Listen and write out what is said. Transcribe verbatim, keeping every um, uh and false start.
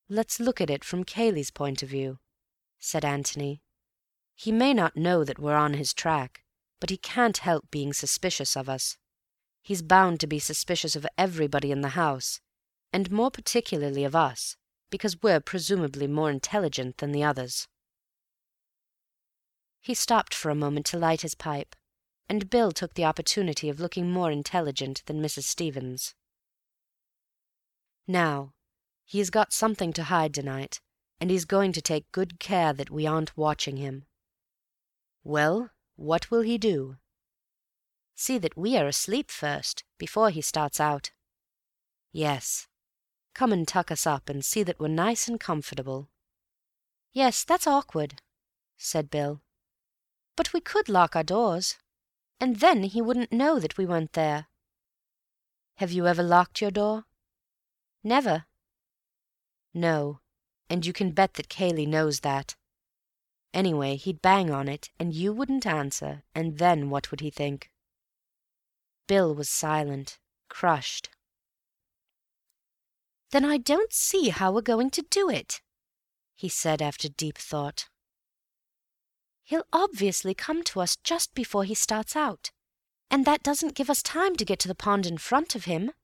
"Let's look at it from Cayley's point of view," said Antony. "He may not know that we're on his track, but he can't help being suspicious of us. He's bound to be suspicious of everybody in the house, and more particularly of us, because we're presumably more intelligent than the others." He stopped for a moment to light his pipe, and Bill took the opportunity of looking more intelligent than Missus Stevens. "Now, he has got something to hide tonight, and he's going to take good care that we aren't watching him. Well, what will he do?" "See that we are asleep first, before he starts out." "Yes. Come and tuck us up and see that we're nice and comfortable." "Yes, that's awkward," said Bill. "But we could lock our doors, and then he wouldn't know that we weren't there." "Have you ever locked your door?" "Never." "No, and you can bet that Cayley knows that. Anyway, he'd bang on it, and you wouldn't answer, and then what would he think?" Bill was silent, crushed. "Then I don't see how we're going to do it," he said after deep thought. "He'll obviously come to us just before he starts out, and that doesn't give us time to get to the pond in front of him."